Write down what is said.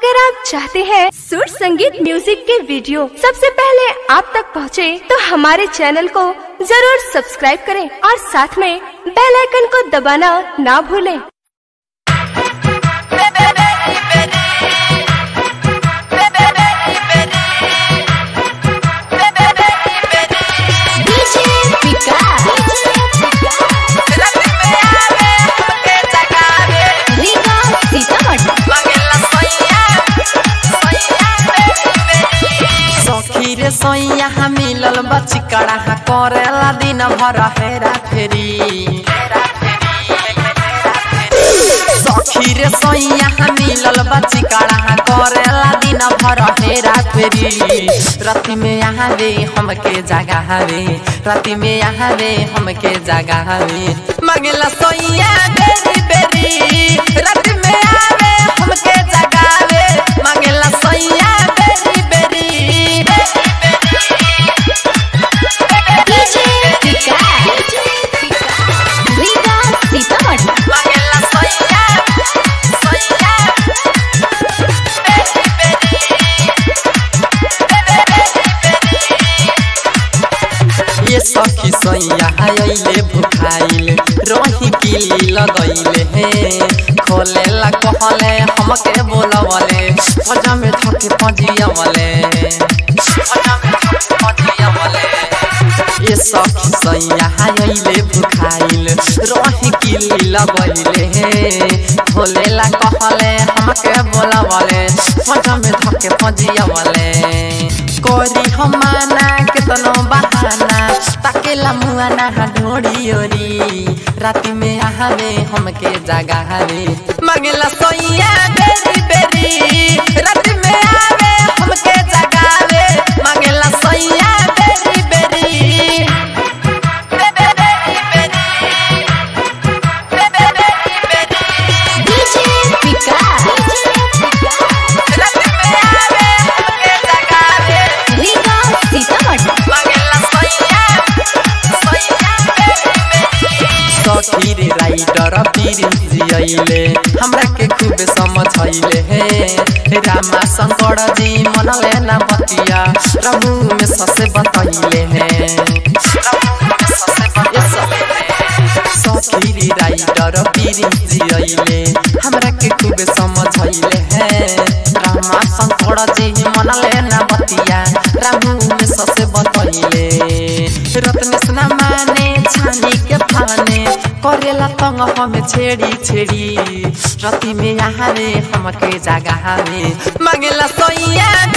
अगर आप चाहते हैं सुर संगीत म्यूजिक के वीडियो सबसे पहले आप तक पहुंचे, तो हमारे चैनल को जरूर सब्सक्राइब करें और साथ में बेल आइकन को दबाना ना भूलें। रे सोइया मिलल बचिकड़ा करेला दिन भर हेरा फेरी। सखी रे सोइया मिलल बचिकड़ा करेला दिन भर हेरा फेरी। राति में यहाँ रे हमके जगह रे, राति में यहाँ रे हमके जगह रे, मांगेला सोइया बेरी बेरी। राति में आवे हमके जगह रे, मांगेला सोइया बेरी बेरी। ये सखी सैया आइले भुखाइल रही किली लगैले हे, खोलेला कहले हमके बोलवले फजा में थके पजियावले, फजा में थके पजियावले। ये सखी सैया आइले भुखाइल रही किली लगैले हे, खोलेला कहले हमके बोलवले फजा में थके पजियावले। कोरी हमाना केतनो बहाना ताकेला मुआना ढोड़ी ओरी। राति में आवे हमके जगह रे, मांगेला सोइया बेरी बेरी। राति में आवे हमके जगह रे, मांगेला सोइया बेरी बेरी। सखीरे राइटर प्रिंस आइले हमरा के खूब समझाइले हे। रामा शंकर जी मनले ना बतिया प्रभु में ससे बताइले हे। सखीरे राइटर प्रिंस आइले हमरा के खूब समझाइले हे। रामा शंकर जी मनले ना बतिया प्रभु में ससे बताइले। रत्नेश ना माने छानी के फाने करेला तंग हमें छेड़ी छेड़ी। राति में यहाँ रे हमके जगह रे, मांगेला सोइया